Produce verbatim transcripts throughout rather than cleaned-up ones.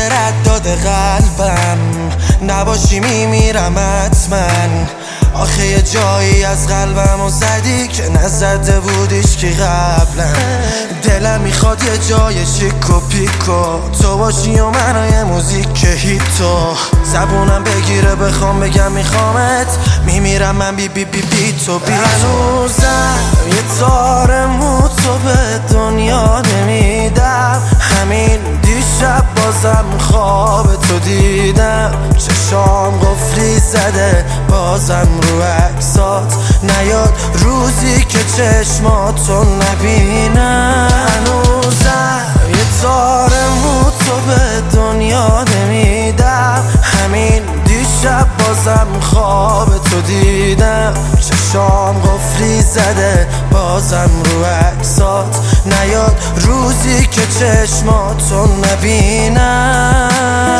رد داده قلبم، نباشی میمیرم حتما. آخه یه جایی از قلبم و زدی که نزده بودیش که قبلا. دلم میخواد یه جای شیک و پیکو تو باشی و منو موزیک هیتو. زبونم بگیره بخوام بگم میخوامت، میمیرم من بی بی بی بی تو بی تو. هنوزم یه تار مو تو به دنیا نمیدم، همین دیشب بازم خواب تو دیدم. چشام قفلی زده بازم رو عکسات نیاد روزی که چشماتو نبینم. هنوزم یه تار مو تو به دنیا نمیدم، همین دیشب بازم خواب تو دیدم. چشام قفلی زده بازم رو عکسات نیاد روزی که چشماتو نبینم.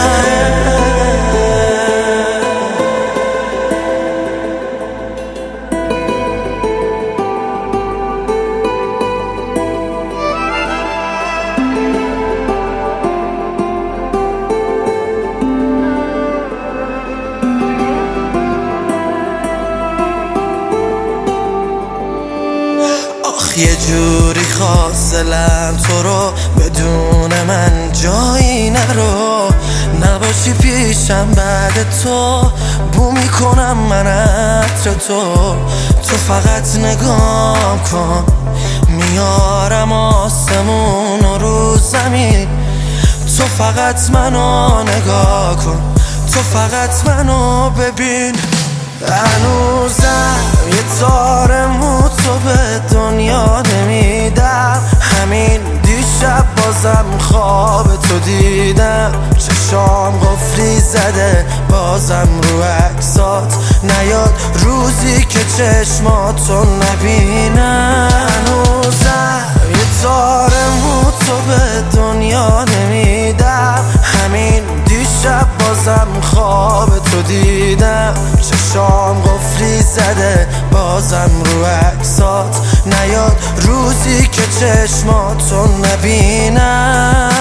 یه جوری خواستلم تو رو بدون من جایی نرو، نباشی پیشم بعد تو بو میکنم من عطر تو. تو فقط نگاه کن میارم آسمون و رو زمین، تو فقط منو نگاه کن، تو فقط منو ببین. هنوزم یه تار مو تو به دنیا نمیدم، همین دیشب بازم خواب تو دیدم. چشام قفلی زده بازم رو عکسات نیاد روزی که چشماتو نبینم. هنوزم یه تار مو تو به دنیا نمیدم، همین دیشب بازم خواب تو دیدم. چشام قفلی زده بازم رو عکسات نیاد روزی که چشماتو نبینم.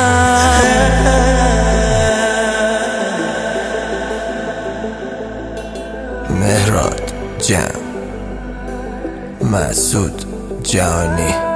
مهراد جمع، مسعود جهانی.